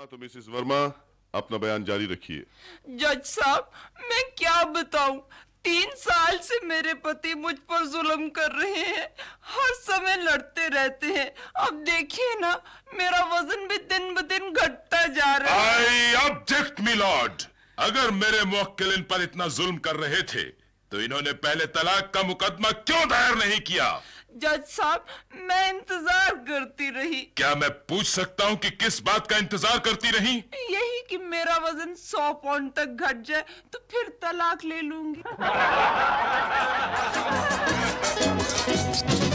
तो मिसेस वर्मा अपना बयान जारी रखिए। जज साहब, मैं क्या बताऊं, 3 साल से मेरे पति मुझ पर जुल्म कर रहे हैं, हर समय लड़ते रहते हैं। अब देखिए ना, मेरा वजन भी दिन ब दिन घटता जा रहा है। आई ऑब्जेक्ट मी लॉर्ड, अगर मेरे मुवक्किल इन पर इतना जुल्म कर रहे थे तो इन्होंने पहले तलाक का मुकदमा क्यों दायर नहीं किया? जज साहब, मैं इंतजार करती रही। क्या मैं पूछ सकता हूं कि किस बात का इंतजार करती रही? यही कि मेरा वजन 100 पाउंड तक घट जाए तो फिर तलाक ले लूंगी।